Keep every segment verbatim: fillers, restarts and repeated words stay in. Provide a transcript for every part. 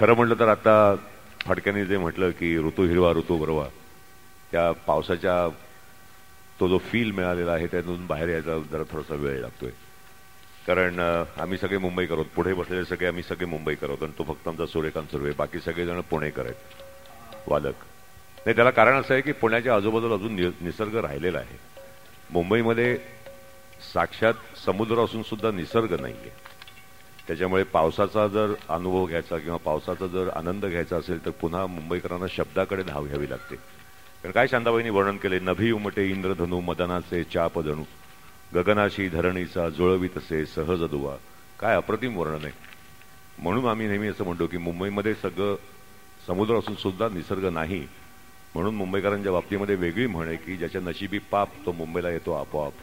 खरं म्हटलं तर आता फडक्यांनी जे म्हटलं की ऋतू हिरवा ऋतू बरोवा, त्या पावसाच्या तो जो फील मिळालेला आहे त्यातून बाहेर यायचा जरा थोडासा वेळ लागतोय. कारण आम्ही सगळे मुंबईकर आहोत, पुढे बसलेले सगळे आम्ही सगळे मुंबईकर आहोत आणि तो फक्त आमचा सूर्यकांत सुर्वे, बाकी सगळेजण पुणेकर आहेत वादक. नाही, त्याला कारण असं आहे की पुण्याच्या आजूबाजूला अजून निसर्ग राहिलेला आहे. मुंबईमध्ये साक्षात समुद्र असून सुद्धा निसर्ग नाहीये. त्याच्यामुळे पावसाचा जर अनुभव घ्यायचा किंवा पावसाचा जर आनंद घ्यायचा असेल तर पुन्हा मुंबईकरांना शब्दाकडे धाव घ्यावी लागते. कारण काय शांताबाईंनी वर्णन केले, नभी उमटे इंद्रधनू मदनाचे चाप जणू, गगनाशी धरणीचा जुळवीत असे सहज दुवा. काय अप्रतिम वर्णन आहे. म्हणून आम्ही नेहमी असं म्हणतो की मुंबईमध्ये सगळं समुद्र असून सुद्धा निसर्ग नाही. म्हणून मुंबईकरांच्या बाबतीमध्ये वेगळी म्हण आहे की ज्याच्या नशिबी पाप तो मुंबईला येतो आपोआप.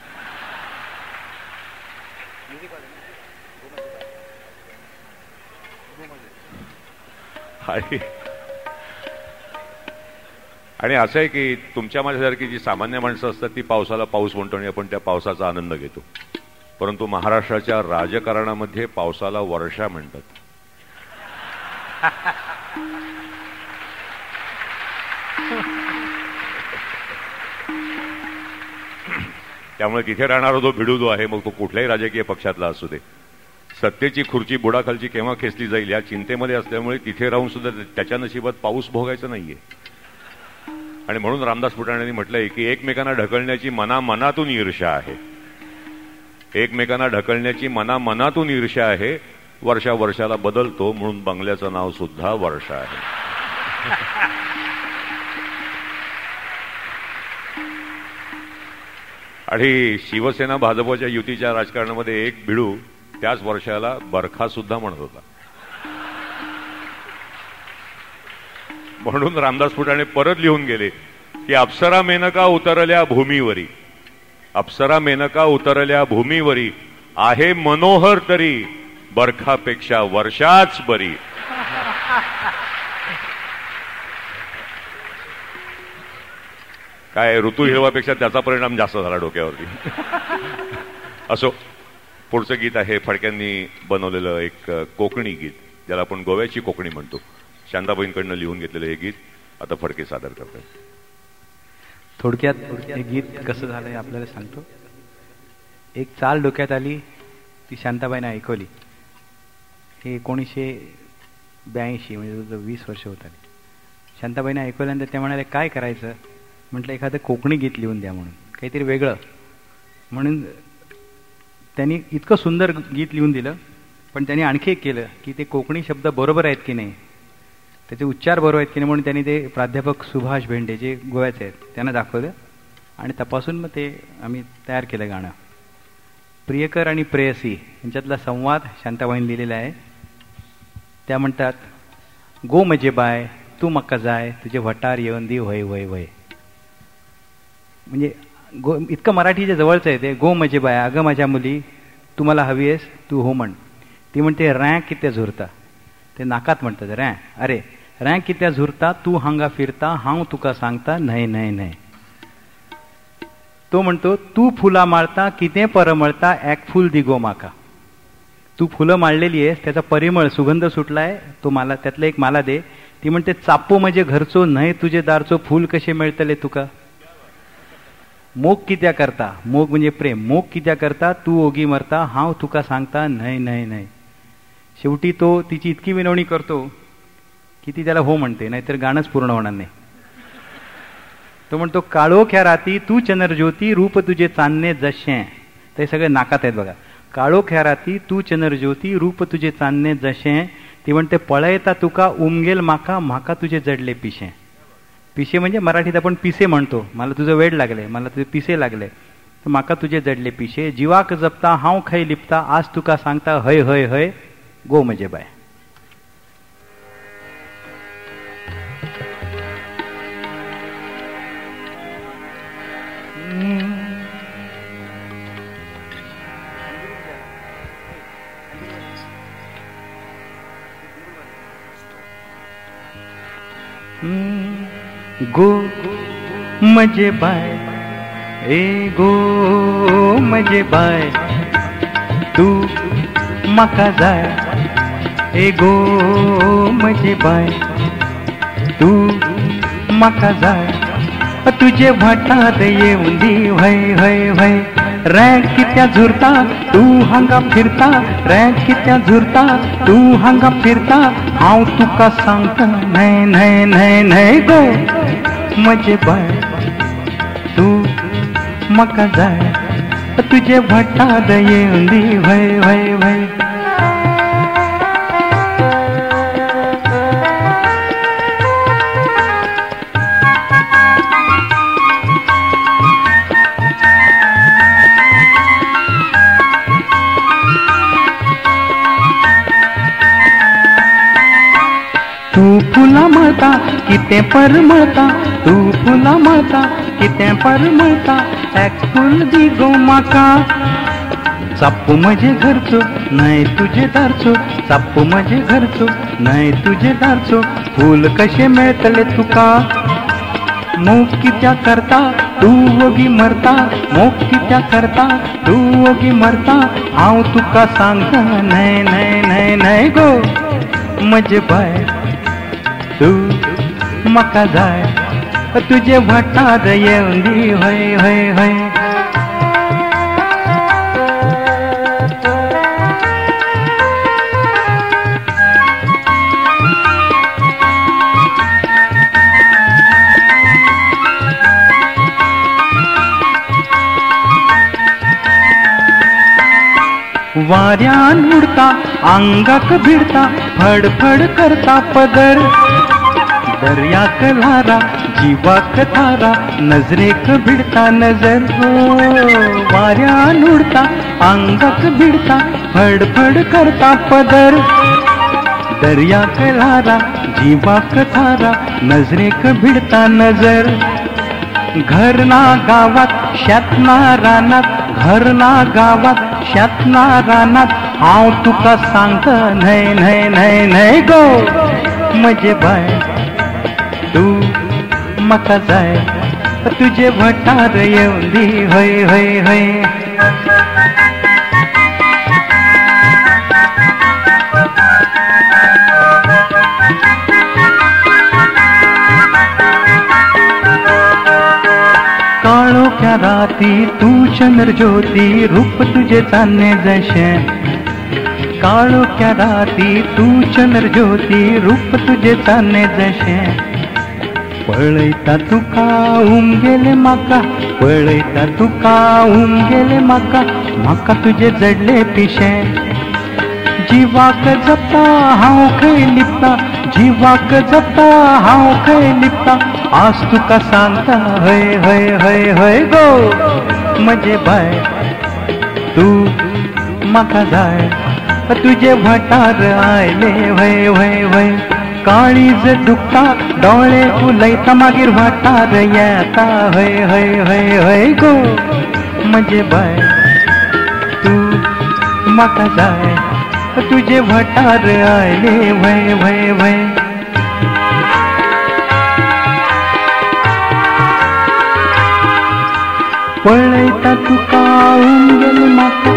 आणि असं आहे की तुमच्या माझ्यासारखी जी सामान्य माणसं असतात ती पावसाला पाऊस म्हणतो आणि आपण त्या पावसाचा आनंद घेतो. परंतु महाराष्ट्राच्या राजकारणामध्ये पावसाला वर्षा म्हणतात. त्यामुळे तिथे राहणारा जो भिडू जो आहे, मग तो कुठल्याही राजकीय पक्षातला असू दे, सत्तेची खुर्ची बुडाखालची केव्हा खेचली जाईल या चिंतेमध्ये असल्यामुळे तिथे राहून सुद्धा त्याच्या नशिबात पाऊस भोगायचा नाहीये. आणि म्हणून रामदास फुटाण्याने म्हटलंय की एकमेकांना ढकलण्याची मना मनातून ईर्ष्या आहे. एकमेकांना ढकलण्याची मना मनातून ईर्ष्या आहे. वर्षा वर्षाला बदलतो म्हणून बंगल्याचं नाव सुद्धा वर्षा आहे. आणि शिवसेना भाजपच्या युतीच्या राजकारणामध्ये एक भिडू त्याच वर्षाला बरखा सुद्धा म्हणत होता. म्हणून रामदास फुटाणे परत लिहून गेले की अप्सरा मेनका उतरल्या भूमीवरी, अप्सरा मेनका उतरल्या भूमीवरी, आहे मनोहर तरी बरखापेक्षा वर्षाच बरी. काय ऋतू हिरवापेक्षा त्याचा परिणाम जास्त झाला डोक्यावरती. असो, पुढचं गीत आहे फडक्यांनी बनवलेलं एक कोकणी गीत, ज्याला आपण गोव्याची कोकणी म्हणतो. शांताबाईंकडनं लिहून घेतलेलं हे गीत आता फडके सादर करतात. थोडक्यात हे गीत कसं झालंय आपल्याला सांगतो. एक चाल डोक्यात आली, ती शांताबाईंना ऐकवली. हे एकोणीसशे ब्याऐंशी म्हणजे वीस वर्ष होत आली. शांताबाईंना ऐकवल्यानंतर त्या म्हणाले काय करायचं. म्हटलं एखादं कोकणी गीत लिहून द्या म्हणून, काहीतरी वेगळं. म्हणून त्यांनी इतकं सुंदर गीत लिहून दिलं. पण त्यांनी आणखी एक केलं की ते कोकणी शब्द बरोबर आहेत की नाही, त्याचे उच्चार बरोबर आहेत की नाही, म्हणून त्यांनी ते प्राध्यापक सुभाष भेंडे जे गोव्याचे आहेत त्यांना दाखवलं आणि तपासून मग ते आम्ही तयार केलं गाणं. प्रियकर आणि प्रेयसी यांच्यातला संवाद शांताबाईंनी लिहिलेला आहे. त्या म्हणतात, गो मजे बाय तू मक्का जाय, तुझे वटार येऊन दी वय वय वय. म्हणजे गो इतकं मराठीच्या जवळचं आहे ते. गो मजे बाय, अगं माझ्या मुली तू मला हवी आहेस तू हो म्हण. ती म्हणते रॅ कित्या झुरता, ते नाकात म्हणतात रॅ. अरे रॅ कित्या झुरता तू हांगा फिरता, हांव तुका सांगता नाही नाही नाही. तो म्हणतो तू फुला माळता किते परमळता, एक फुल दिगो माका. तू फुलं माळलेली आहेस, त्याचा परिमळ सुगंध सुटलाय, तो मला त्यातलं एक मला दे. ती म्हणते चापो म्हणजे घरचो नाही तुझे दारचो, फुल कसे मिळतले तुका. मोग कित्या करता, मोग म्हणजे प्रेम, मोग कित्या करता तू ओगी मरता, हाव तुका सांगता नाही नाही नाही. शेवटी तो तिची इतकी विनवणी करतो की ती त्याला हो म्हणते, नाहीतर गाणंच पूर्ण होणार नाही. तो म्हणतो काळोख्या राती तू चंद्रज्योती, रूप तुझे चांदणे जशे. ते सगळे नाकात आहेत बघा. काळोख्या राती तू चंद्रज्योती, रूप तुझे चांदणे जशे. ती म्हणते पळयता तुका उमगेल माका, माका तुझे जडले पिशे. पिशे म्हणजे मराठीत आपण पिसे म्हणतो. मला तुझं वेड लागले, मला तुझे पिसे लागले, तर माका तुझे जडले पिशे. जीवाक जपता हाव खै लिपता, आज तुका सांगता हय हय हय, गो मजे बाय. गो मजे बाय, ए गो मजे बाय, तू मका जाय, ए गो म्हजे बाय तू म्हाका जाय तुझे भटात येऊन दी व्हय व्हय व्हय रॅक कित्या झुरता तू हांगा फिरता रॅक कित्या झुरता तू हांगा फिरता हांव तुका सांगता न्हय न्हय न्हय न्हय गो म्हजे बाय तू म्हाका जाय तुझे भटात येऊन दी व्हय व्हय व्हय तू फुला मळता कितें परमळता तू फुला मळता कितें परमळता एक फूल दी गो म्हाका चाप्पू म्हजे घरचो न्हय तुजे दारचो चाप्पू म्हजे घरचो न्हय तुजे दारचो फूल कशें मेळटले तुका मोग कित्या करता तू वोगी मरता मोग कित्या करता तू वोगी मरता हांव तुका सांगता न्हय न्हय न्हय न्हय गो म्हजे बाय तू म्हाका जाय तुझे भटात येऊन दी व्हय व्हय व्हय वाऱ्यान उडता आंगाक भिडता फडफड करता पदर दर्याक लारा जीवाक थारा नजरेक भिडता नजर हो वाऱ्यान उडता आंगाक भिडता फडफड करता पदर दर्याक लारा जीवाक थारा नजरेक भिडता नजर घर ना गावात शेत ना रानात घर ना गावात शेत ना रानात हांव तुका सांगता न्हय न्हय न्हय न्हय गो म्हजे बाय तू म्हाका जाय तुझे भटार येऊन दी व्हय व्हय व्हय काळोख्या राती तू चंद्र ज्योती रूप तुझे चान्ने जशें काळोख्या राती तू चंद्र ज्योती रूप तुझे चान्ने जशें पळयता तुका उमगेले म्हाका पळयता तुका उमगेले म्हाका म्हाका तुजे जडले पिशें जिवाक जपता हांव खंय लिपता जिवाक जपता हांव खंय लिपता आज तुका सांगता हय हय हय हय गो म्हजे बाय तू म्हाका जाय तुजे भटार आयले व्हय व्हय व्हय काळीज दुखता डोळे फुलयता मागीर भटार येता हय हय हय हय गो म्हजे बाय तू म्हाका जाय तुजे भटार आयले व्हय व्हय व्हय पळयता तुका उमगेले म्हाका